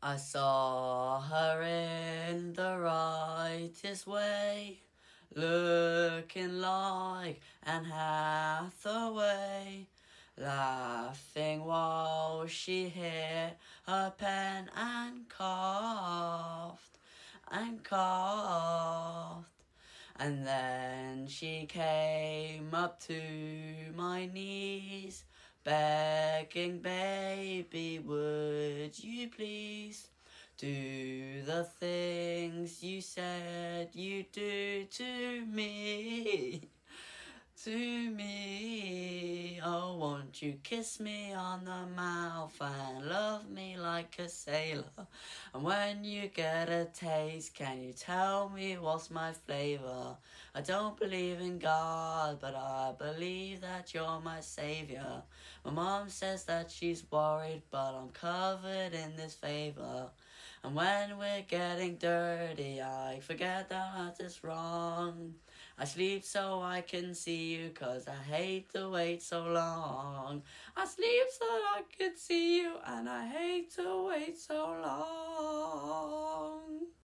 I saw her in the righteous way, looking like Anne Hathaway, laughing while she hit her pen and coughed. And then she came up to my knees, begging, baby, would you please do the things you said you'd do to me? To me, oh, won't you kiss me on the mouth and love me like a sailor? And when you get a taste, can you tell me what's my flavor? I don't believe in God, but I believe that you're my savior. My mom says that she's worried, but I'm covered in this favor. And when we're getting dirty, I forget that art is wrong. I sleep so I can see you, 'cause I hate to wait so long. I sleep so that I can see you, and I hate to wait so long.